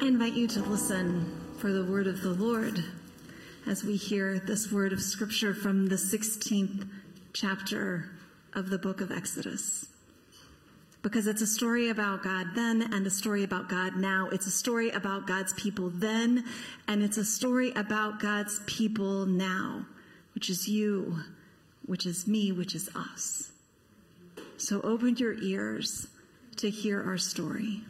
invite you to listen for the word of the Lord as we hear this word of scripture from the 16th chapter of the book of Exodus. Because it's a story about God then and a story about God now. It's a story about God's people then, and it's a story about God's people now, which is you, which is me, which is us. So open your ears to hear our story.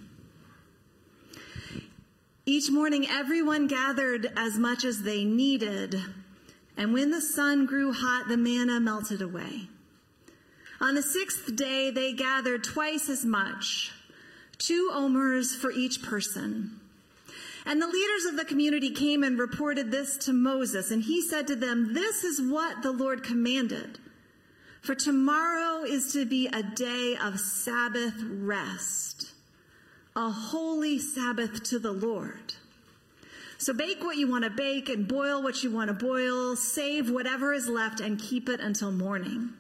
Each morning, everyone gathered as much as they needed, and when the sun grew hot, the manna melted away. On the 6th day, they gathered twice as much, 2 omers for each person. And the leaders of the community came and reported this to Moses, and he said to them, "This is what the Lord commanded. For tomorrow is to be a day of Sabbath rest, a holy Sabbath to the Lord. So bake what you want to bake and boil what you want to boil, save whatever is left and keep it until morning."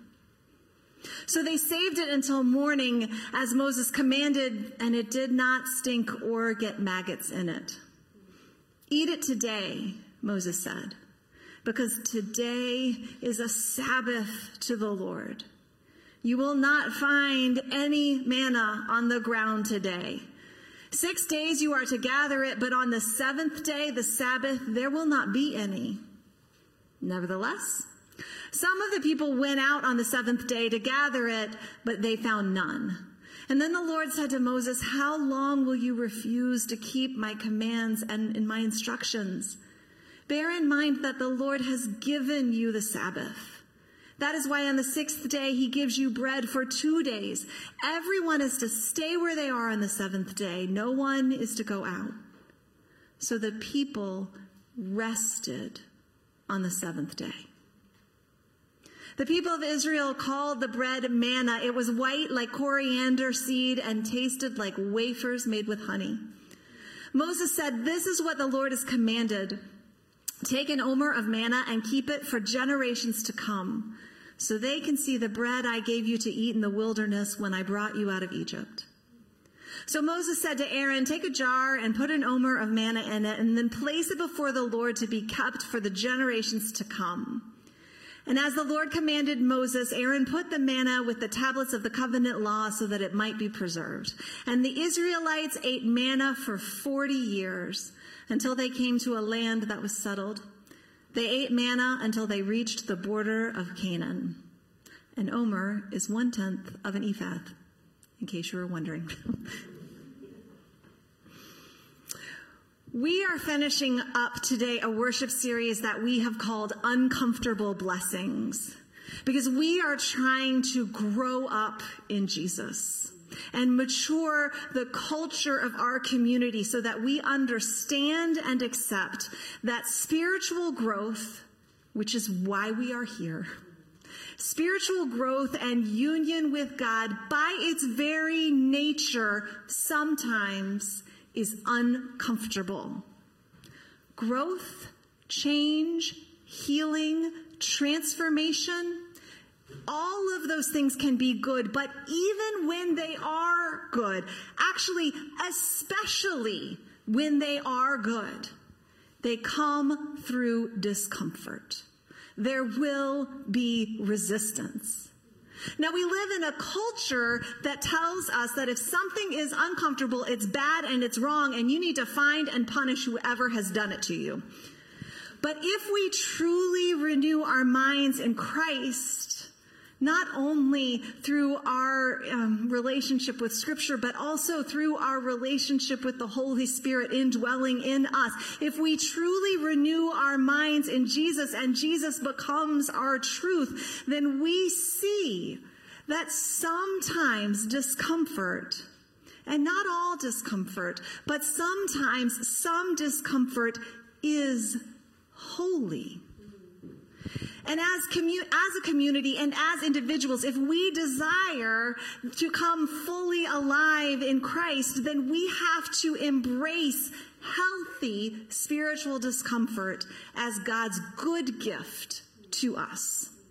So they saved it until morning as Moses commanded, and it did not stink or get maggots in it. "Eat it today," Moses said, "because today is a Sabbath to the Lord. You will not find any manna on the ground today. 6 days you are to gather it, but on the 7th day, the Sabbath, there will not be any." Nevertheless, some of the people went out on the 7th day to gather it, but they found none. And then the Lord said to Moses, "How long will you refuse to keep my commands and my instructions? Bear in mind that the Lord has given you the Sabbath. That is why on the 6th day he gives you bread for 2 days. Everyone is to stay where they are on the 7th day. No one is to go out." So the people rested on the 7th day. The people of Israel called the bread manna. It was white like coriander seed and tasted like wafers made with honey. Moses said, "This is what the Lord has commanded. Take an omer of manna and keep it for generations to come, so they can see the bread I gave you to eat in the wilderness when I brought you out of Egypt." So Moses said to Aaron, "Take a jar and put an omer of manna in it, and then place it before the Lord to be kept for the generations to come." And as the Lord commanded Moses, Aaron put the manna with the tablets of the covenant law so that it might be preserved. And the Israelites ate manna for 40 years until they came to a land that was settled. They ate manna until they reached the border of Canaan. An omer is 1/10 of an ephah, in case you were wondering. We are finishing up today a worship series that we have called Uncomfortable Blessings, because we are trying to grow up in Jesus and mature the culture of our community so that we understand and accept that spiritual growth, which is why we are here, spiritual growth and union with God by its very nature sometimes is uncomfortable. Growth, change, healing, transformation, all of those things can be good, but even when they are good, actually, especially when they are good, they come through discomfort. There will be resistance. Now, we live in a culture that tells us that if something is uncomfortable, it's bad and it's wrong, and you need to find and punish whoever has done it to you. But if we truly renew our minds in Christ, not only through our relationship with Scripture, but also through our relationship with the Holy Spirit indwelling in us, if we truly renew our minds in Jesus and Jesus becomes our truth, then we see that sometimes discomfort, and not all discomfort, but sometimes some discomfort is holy. And as a community and as individuals, if we desire to come fully alive in Christ, then we have to embrace healthy spiritual discomfort as God's good gift to us.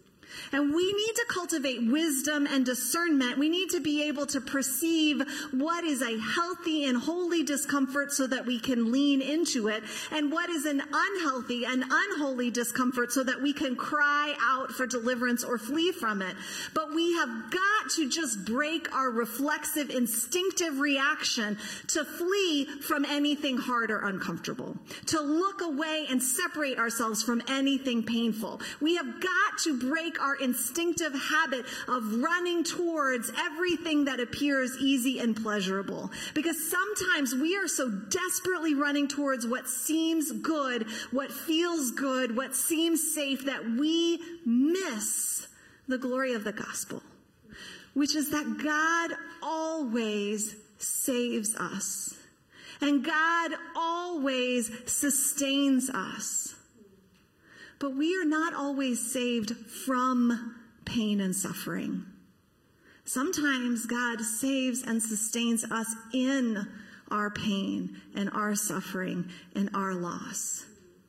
And we need to cultivate wisdom and discernment. We need to be able to perceive what is a healthy and holy discomfort so that we can lean into it, and what is an unhealthy and unholy discomfort so that we can cry out for deliverance or flee from it. But we have got to just break our reflexive, instinctive reaction to flee from anything hard or uncomfortable, to look away and separate ourselves from anything painful. We have got to break our instinctive habit of running towards everything that appears easy and pleasurable. Because sometimes we are so desperately running towards what seems good, what feels good, what seems safe, that we miss the glory of the gospel, which is that God always saves us. And God always sustains us. But we are not always saved from pain and suffering. Sometimes God saves and sustains us in our pain and our suffering and our loss.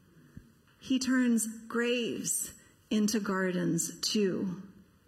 He turns graves into gardens too.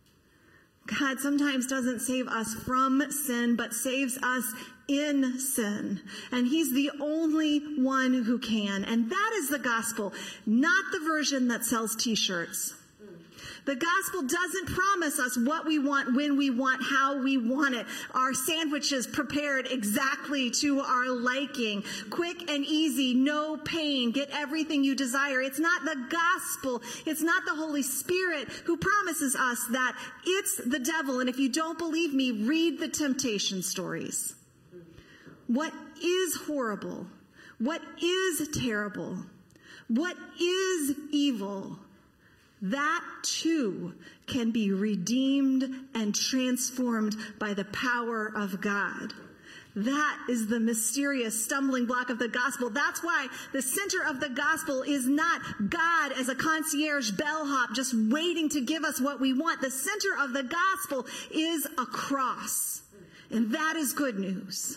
God sometimes doesn't save us from sin, but saves us in sin. And he's the only one who can. And that is the gospel, not the version that sells t-shirts. The gospel doesn't promise us what we want, when we want, how we want it. Our sandwiches prepared exactly to our liking. Quick and easy, no pain, get everything you desire. It's not the gospel. It's not the Holy Spirit who promises us that. It's the devil. And if you don't believe me, read the temptation stories. What is horrible? What is terrible? What is evil? That too can be redeemed and transformed by the power of God. That is the mysterious stumbling block of the gospel. That's why the center of the gospel is not God as a concierge bellhop just waiting to give us what we want. The center of the gospel is a cross. And that is good news.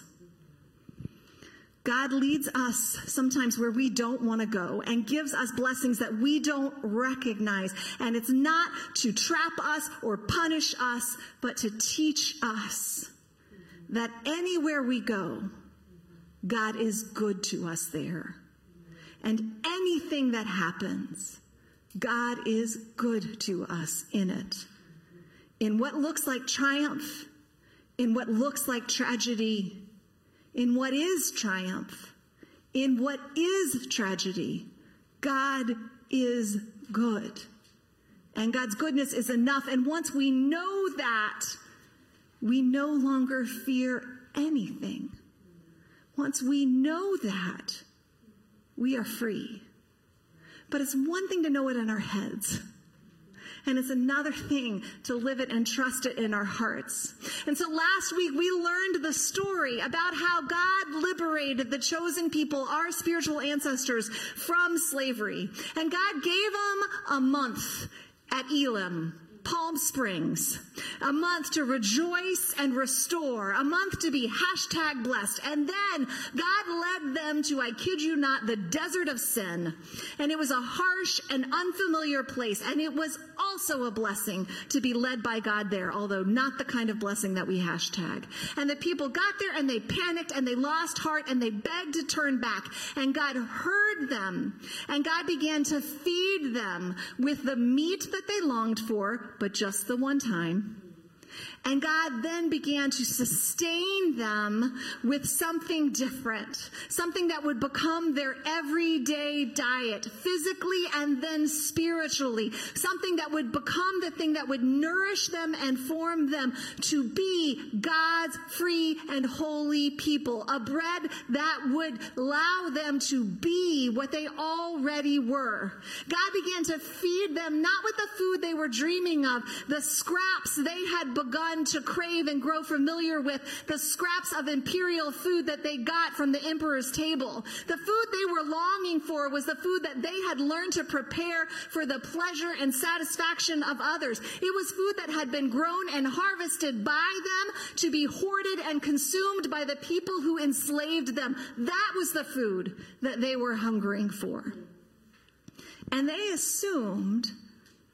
God leads us sometimes where we don't want to go and gives us blessings that we don't recognize. And it's not to trap us or punish us, but to teach us that anywhere we go, God is good to us there. And anything that happens, God is good to us in it. In what looks like triumph, in what looks like tragedy, in what is triumph, in what is tragedy, God is good. And God's goodness is enough. And once we know that, we no longer fear anything. Once we know that, we are free. But it's one thing to know it in our heads. And it's another thing to live it and trust it in our hearts. And so last week we learned the story about how God liberated the chosen people, our spiritual ancestors, from slavery. And God gave them a month at Elim, Palm Springs, a month to rejoice and restore, a month to be #blessed. And then God led them to, I kid you not, the desert of sin. And it was a harsh and unfamiliar place. And it was also a blessing to be led by God there, although not the kind of blessing that we hashtag. And the people got there and they panicked and they lost heart and they begged to turn back. And God heard them. And God began to feed them with the meat that they longed for, but just the one time. And God then began to sustain them with something different, something that would become their everyday diet, physically and then spiritually, something that would become the thing that would nourish them and form them to be God's free and holy people, a bread that would allow them to be what they already were. God began to feed them not with the food they were dreaming of, the scraps they had begun to crave and grow familiar with, the scraps of imperial food that they got from the emperor's table. The food they were longing for was the food that they had learned to prepare for the pleasure and satisfaction of others. It was food that had been grown and harvested by them to be hoarded and consumed by the people who enslaved them. That was the food that they were hungering for. And they assumed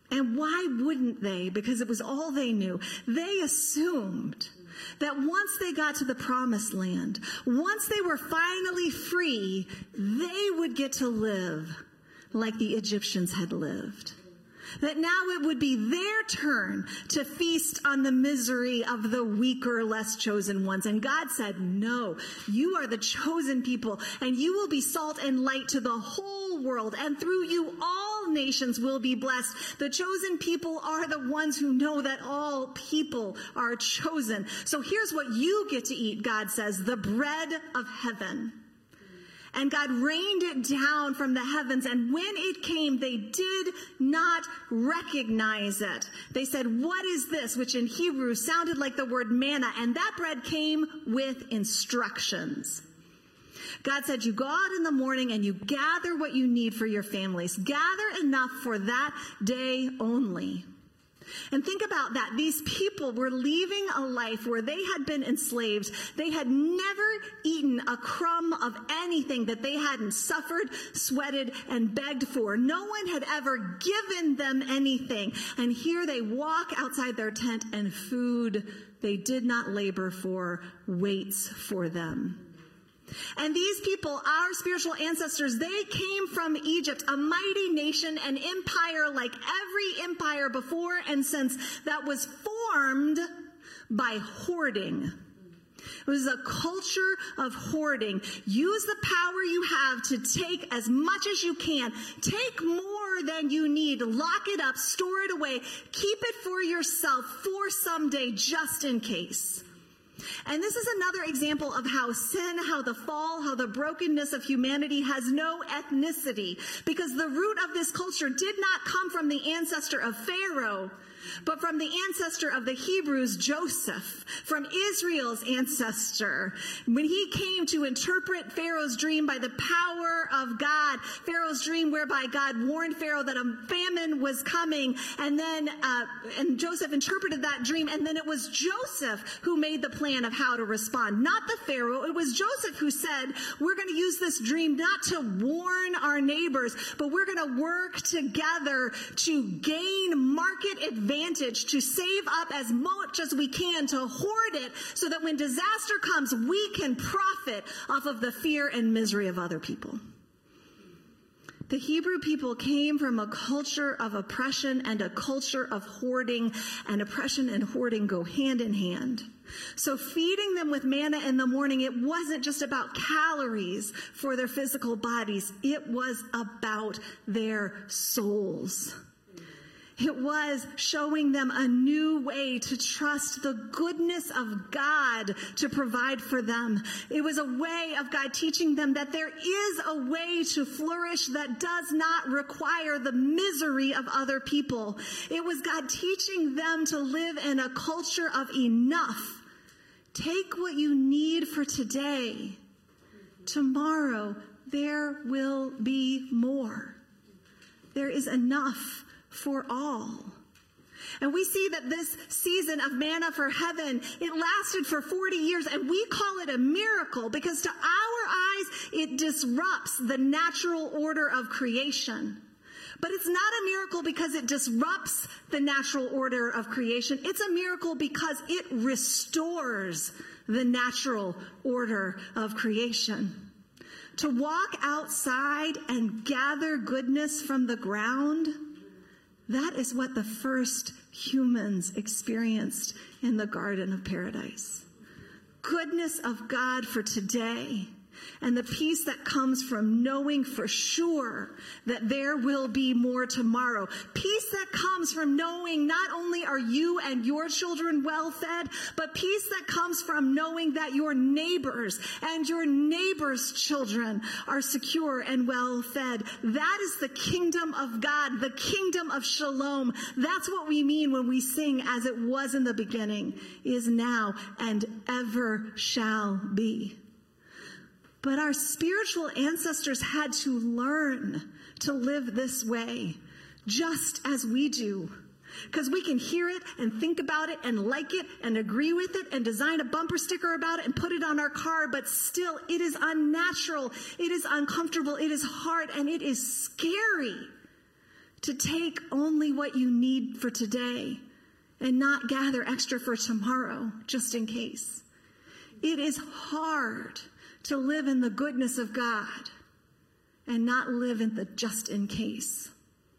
And why wouldn't they? Because it was all they knew. They assumed that once they got to the promised land, once they were finally free, they would get to live like the Egyptians had lived. That now it would be their turn to feast on the misery of the weaker, less chosen ones. And God said, no, you are the chosen people, and you will be salt and light to the whole world. And through you, all nations will be blessed. The chosen people are the ones who know that all people are chosen. So here's what you get to eat, God says, the bread of heaven. And God rained it down from the heavens, and when it came, they did not recognize it. They said, what is this? Which in Hebrew sounded like the word manna, and that bread came with instructions. God said, you go out in the morning and you gather what you need for your families. Gather enough for that day only. And think about that. These people were leaving a life where they had been enslaved. They had never eaten a crumb of anything that they hadn't suffered, sweated, and begged for. No one had ever given them anything. And here they walk outside their tent, and food they did not labor for waits for them. And these people, our spiritual ancestors, they came from Egypt, a mighty nation, an empire like every empire before and since, that was formed by hoarding. It was a culture of hoarding. Use the power you have to take as much as you can. Take more than you need. Lock it up, store it away, keep it for yourself for someday, just in case. And this is another example of how sin, how the fall, how the brokenness of humanity has no ethnicity. Because the root of this culture did not come from the ancestor of Pharaoh, but from the ancestor of the Hebrews, Joseph, from Israel's ancestor. When he came to interpret Pharaoh's dream by the power of God, Pharaoh's dream whereby God warned Pharaoh that a famine was coming, and then and Joseph interpreted that dream, and then it was Joseph who made the plan of how to respond, not the Pharaoh. It was Joseph who said, we're going to use this dream not to warn our neighbors, but we're going to work together to gain market advantage, to save up as much as we can, to hoard it, so that when disaster comes, we can profit off of the fear and misery of other people. The Hebrew people came from a culture of oppression and a culture of hoarding, and oppression and hoarding go hand in hand. So feeding them with manna in the morning, it wasn't just about calories for their physical bodies. It was about their souls. It was showing them a new way to trust the goodness of God to provide for them. It was a way of God teaching them that there is a way to flourish that does not require the misery of other people. It was God teaching them to live in a culture of enough. Take what you need for today. Tomorrow, there will be more. There is enough for all. And we see that this season of manna for heaven, it lasted for 40 years, and we call it a miracle because to our eyes, it disrupts the natural order of creation. But it's not a miracle because it disrupts the natural order of creation. It's a miracle because it restores the natural order of creation. To walk outside and gather goodness from the ground, that is what the first humans experienced in the Garden of Paradise. Goodness of God for today, and the peace that comes from knowing for sure that there will be more tomorrow. Peace that comes from knowing not only are you and your children well fed, but peace that comes from knowing that your neighbors and your neighbors' children are secure and well fed. That is the kingdom of God, the kingdom of shalom. That's what we mean when we sing, as it was in the beginning, is now, and ever shall be. But our spiritual ancestors had to learn to live this way, just as we do. Because we can hear it and think about it and like it and agree with it and design a bumper sticker about it and put it on our car, but still it is unnatural, it is uncomfortable, it is hard, and it is scary to take only what you need for today and not gather extra for tomorrow, just in case. It is hard to live in the goodness of God and not live in the just in case.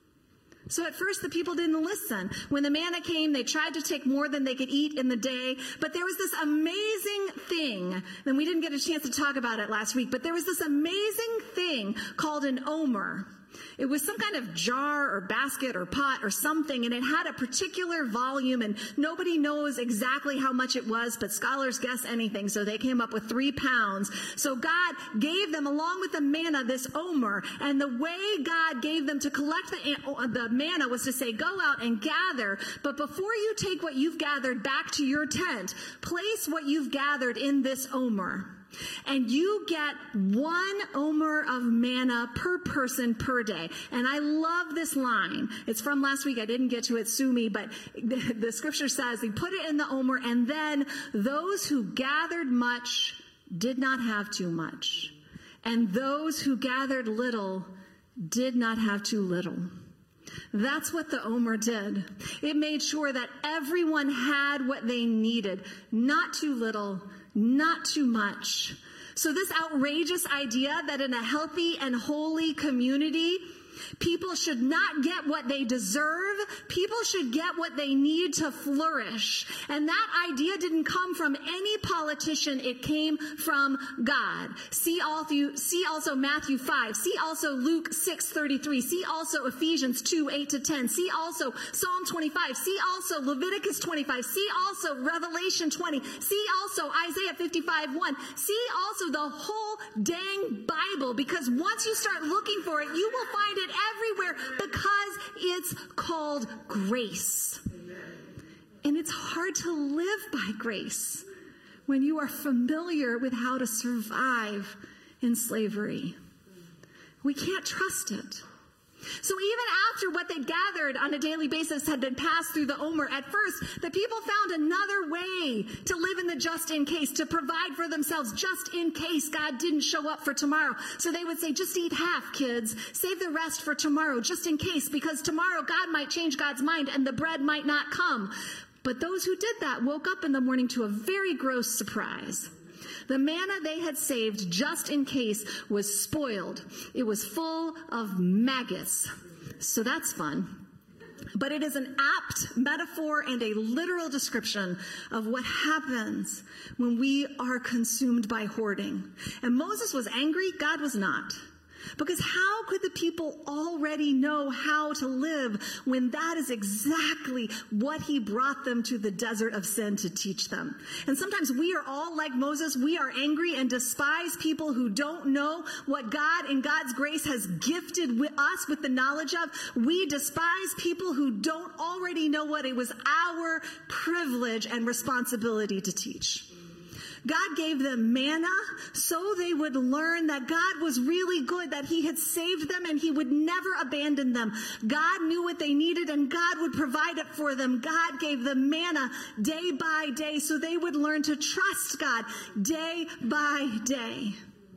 So at first the people didn't listen. When the manna came, they tried to take more than they could eat in the day. But there was this amazing thing, and we didn't get a chance to talk about it last week, but there was this amazing thing called an omer. It was some kind of jar or basket or pot or something, and it had a particular volume, and nobody knows exactly how much it was, but scholars guess anything, so they came up with 3 pounds. So God gave them, along with the manna, this omer, and the way God gave them to collect the manna was to say, go out and gather, but before you take what you've gathered back to your tent, place what you've gathered in this omer. And you get 1 omer of manna per person per day. And I love this line. It's from last week. I didn't get to it, sue me, but the scripture says, they put it in the omer, and then those who gathered much did not have too much. And those who gathered little did not have too little. That's what the omer did. It made sure that everyone had what they needed, not too little, not too much. So this outrageous idea that in a healthy and holy community, people should not get what they deserve. People should get what they need to flourish. And that idea didn't come from any politician. It came from God. See also Matthew 5. See also Luke 6:33. See also Ephesians 2:8-10. See also Psalm 25. See also Leviticus 25. See also Revelation 20. See also Isaiah 55:1. See also the whole dang Bible, because once you start looking for it, you will find it everywhere, because it's called grace. And it's hard to live by grace when you are familiar with how to survive in slavery. We can't trust it. So even after what they gathered on a daily basis had been passed through the omer, at first, the people found another way to live in the just in case, to provide for themselves just in case God didn't show up for tomorrow. So they would say, just eat half, kids. Save the rest for tomorrow, just in case, because tomorrow God might change God's mind and the bread might not come. But those who did that woke up in the morning to a very gross surprise. The manna they had saved just in case was spoiled. It was full of maggots. So that's fun. But it is an apt metaphor and a literal description of what happens when we are consumed by hoarding. And Moses was angry. God was not. Because how could the people already know how to live when that is exactly what he brought them to the desert of sin to teach them? And sometimes we are all like Moses. We are angry and despise people who don't know what God in God's grace has gifted us with the knowledge of. We despise people who don't already know what it was our privilege and responsibility to teach. God gave them manna so they would learn that God was really good, that he had saved them and he would never abandon them. God knew what they needed and God would provide it for them. God gave them manna day by day so they would learn to trust God day by day.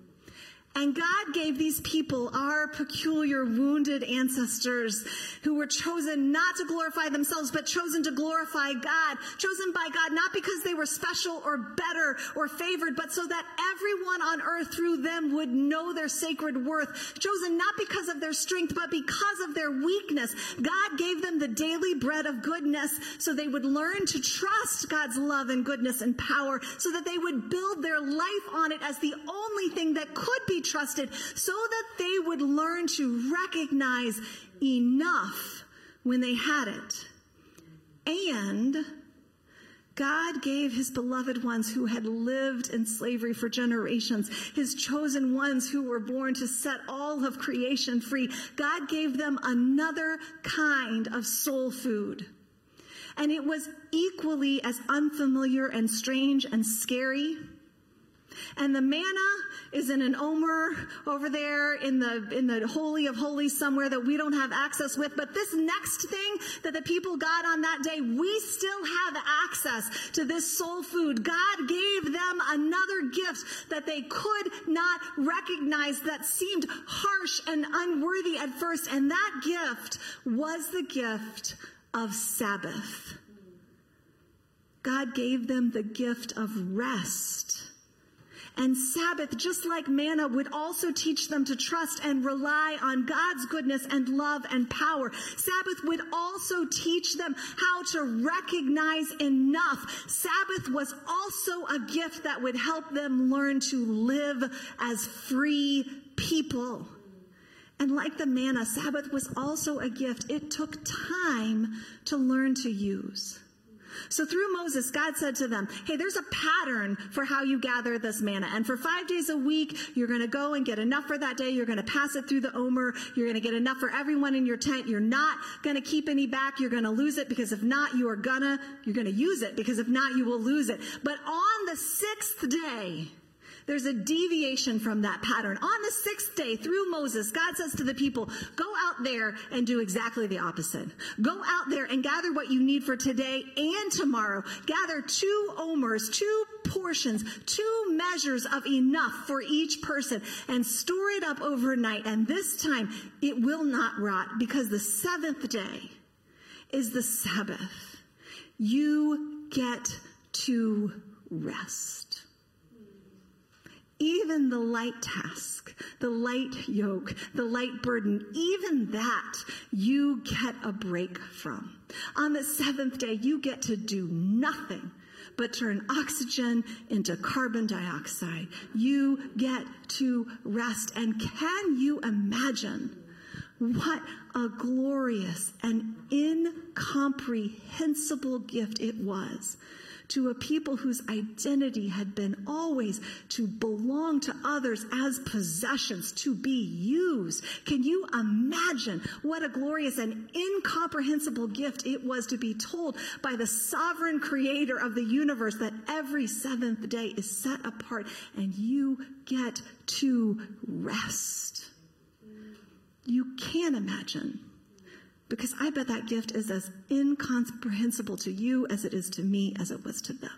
And God gave these people, our peculiar wounded ancestors, who were chosen not to glorify themselves, but chosen to glorify God. Chosen by God, not because they were special or better or favored, but so that everyone on earth through them would know their sacred worth. Chosen not because of their strength, but because of their weakness. God gave them the daily bread of goodness so they would learn to trust God's love and goodness and power, so that they would build their life on it as the only thing that could be trusted, so that they would learn to recognize enough when they had it. And God gave his beloved ones who had lived in slavery for generations, his chosen ones who were born to set all of creation free. God gave them another kind of soul food. And it was equally as unfamiliar and strange and scary. And the manna is in an omer over there in the Holy of Holies somewhere that we don't have access with. But this next thing that the people got on that day, we still have access to this soul food. God gave them another gift that they could not recognize, that seemed harsh and unworthy at first. And that gift was the gift of Sabbath. God gave them the gift of rest. And Sabbath, just like manna, would also teach them to trust and rely on God's goodness and love and power. Sabbath would also teach them how to recognize enough. Sabbath was also a gift that would help them learn to live as free people. And like the manna, Sabbath was also a gift it took time to learn to use. So through Moses, God said to them, hey, there's a pattern for how you gather this manna. And for 5 days a week, you're going to go and get enough for that day. You're going to pass it through the omer. You're going to get enough for everyone in your tent. You're not going to keep any back. You're going to lose it, because if not, you're going to use it, because if not, you will lose it. But on the 6th day, there's a deviation from that pattern. On the 6th day, through Moses, God says to the people, go out there and do exactly the opposite. Go out there and gather what you need for today and tomorrow. Gather 2 omers, 2 portions, 2 measures of enough for each person, and store it up overnight. And this time, it will not rot, because the 7th day is the Sabbath. You get to rest. Even the light task, the light yoke, the light burden, even that you get a break from. On the 7th day, you get to do nothing but turn oxygen into carbon dioxide. You get to rest. And can you imagine what a glorious and incomprehensible gift it was to a people whose identity had been always to belong to others as possessions, to be used. Can you imagine what a glorious and incomprehensible gift it was to be told by the sovereign creator of the universe that every 7th day is set apart and you get to rest? You can't imagine. Because I bet that gift is as incomprehensible to you as it is to me, as it was to them.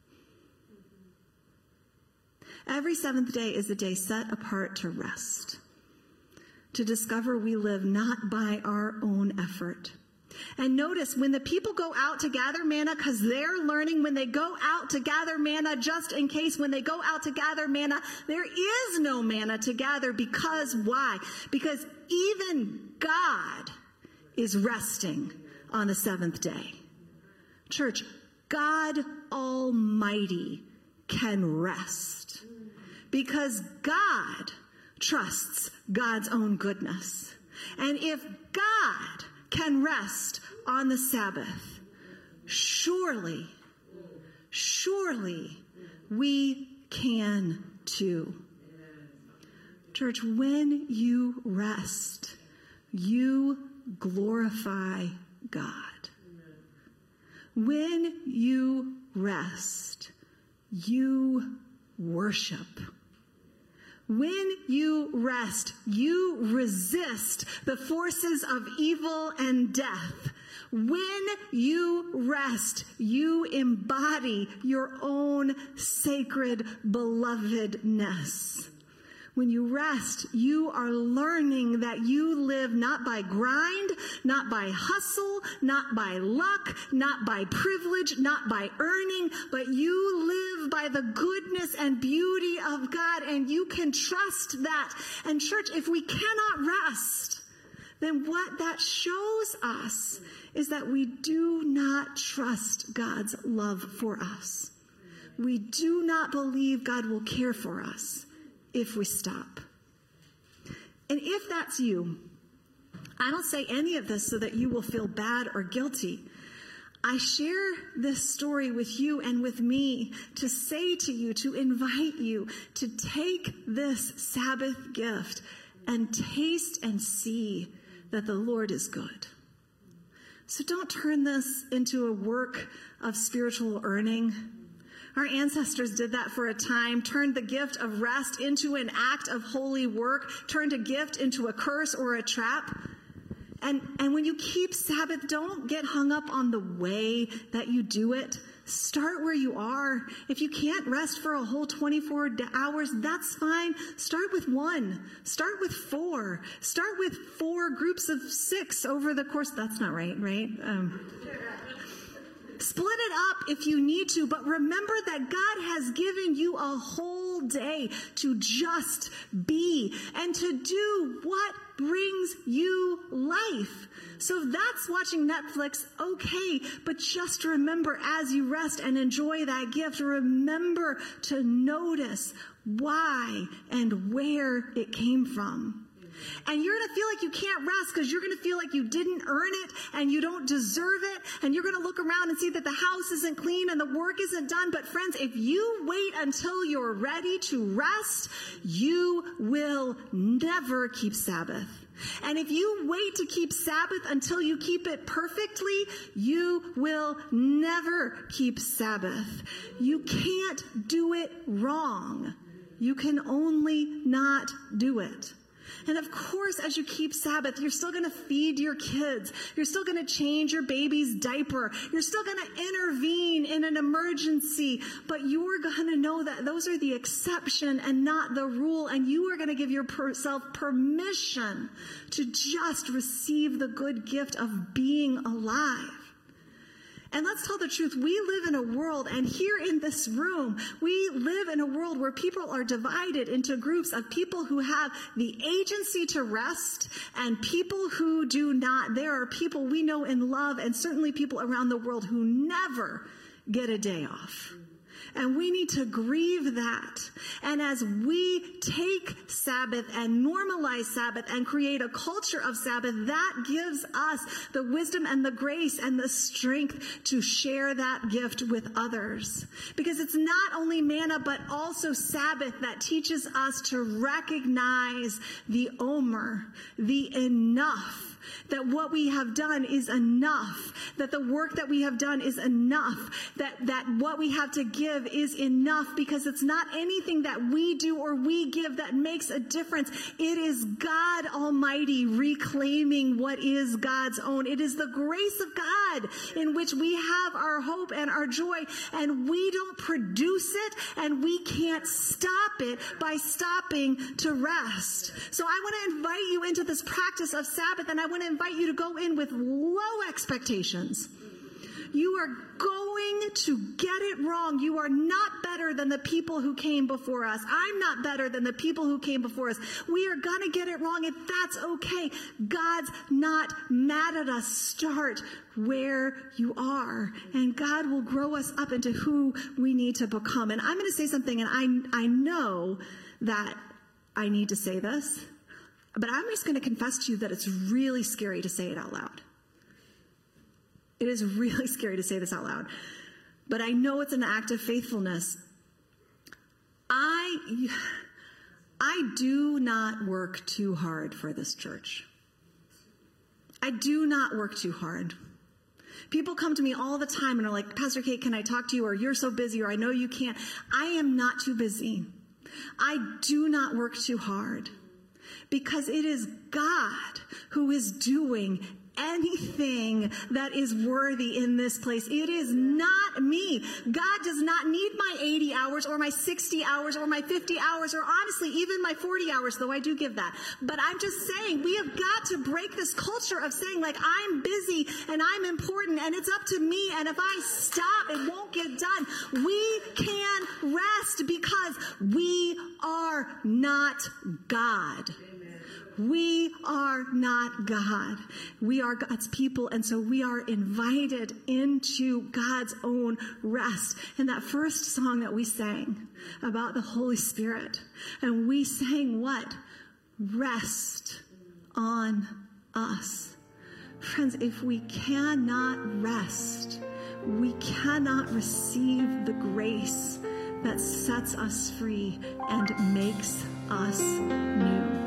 Every 7th day is a day set apart to rest, to discover we live not by our own effort. And notice, when the people go out to gather manna, because they're learning, when they go out to gather manna, just in case, when they go out to gather manna, there is no manna to gather. Because why? Because even God is resting on the 7th day. Church, God Almighty can rest because God trusts God's own goodness. And if God can rest on the Sabbath, surely we can too. Church, when you rest, you glorify God. When you rest, you worship. When you rest, you resist the forces of evil and death. When you rest, you embody your own sacred belovedness. When you rest, you are learning that you live not by grind, not by hustle, not by luck, not by privilege, not by earning, but you live by the goodness and beauty of God, and you can trust that. And church, if we cannot rest, then what that shows us is that we do not trust God's love for us. We do not believe God will care for us if we stop. And if that's you, I don't say any of this so that you will feel bad or guilty. I share this story with you and with me to say to you, to invite you to take this Sabbath gift and taste and see that the Lord is good. So don't turn this into a work of spiritual earning Our ancestors did that for a time, turned the gift of rest into an act of holy work, turned a gift into a curse or a trap. And when you keep Sabbath, don't get hung up on the way that you do it. Start where you are. If you can't rest for a whole 24 hours, that's fine. Start with 1. Start with 4. Start with 4 groups of 6 over the course. That's not right? Split it up if you need to, but remember that God has given you a whole day to just be and to do what brings you life. So if that's watching Netflix, okay, but just remember as you rest and enjoy that gift, remember to notice why and where it came from. And you're going to feel like you can't rest because you're going to feel like you didn't earn it and you don't deserve it. And you're going to look around and see that the house isn't clean and the work isn't done. But friends, if you wait until you're ready to rest, you will never keep Sabbath. And if you wait to keep Sabbath until you keep it perfectly, you will never keep Sabbath. You can't do it wrong. You can only not do it. And of course, as you keep Sabbath, you're still going to feed your kids. You're still going to change your baby's diaper. You're still going to intervene in an emergency. But you're going to know that those are the exception and not the rule. And you are going to give yourself permission to just receive the good gift of being alive. And let's tell the truth, we live in a world, and here in this room, we live in a world where people are divided into groups of people who have the agency to rest and people who do not. There are people we know and love, and certainly people around the world who never get a day off. And we need to grieve that. And as we take Sabbath and normalize Sabbath and create a culture of Sabbath, that gives us the wisdom and the grace and the strength to share that gift with others. Because it's not only manna, but also Sabbath that teaches us to recognize the omer, the enough. That what we have done is enough. That the work that we have done is enough. That what we have to give is enough, because it's not anything that we do or we give that makes a difference. It is God Almighty reclaiming what is God's own. It is the grace of God in which we have our hope and our joy, and we don't produce it, and we can't stop it by stopping to rest. So I want to invite you into this practice of Sabbath, and I want to invite you to go in with low expectations. You are going to get it wrong. You are not better than the people who came before us. I'm not better than the people who came before us. We are going to get it wrong, and that's okay. God's not mad at us. Start where you are, and God will grow us up into who we need to become. And I'm going to say something, and I know that I need to say this, but I'm just going to confess to you that it's really scary to say it out loud. It is really scary to say this out loud. But I know it's an act of faithfulness. I do not work too hard for this church. I do not work too hard. People come to me all the time and are like, Pastor Kate, can I talk to you? Or you're so busy, or I know you can't. I am not too busy. I do not work too hard. Because it is God who is doing anything that is worthy in this place. It is not me. God does not need my 80 hours or my 60 hours or my 50 hours or honestly even my 40 hours, though I do give that. But I'm just saying we have got to break this culture of saying like I'm busy and I'm important and it's up to me, and if I stop it won't get done. We can rest because we are not God. We are not God. We are God's people, and so we are invited into God's own rest. And that first song that we sang about the Holy Spirit, and we sang what? Rest on us. Friends, if we cannot rest, we cannot receive the grace that sets us free and makes us new.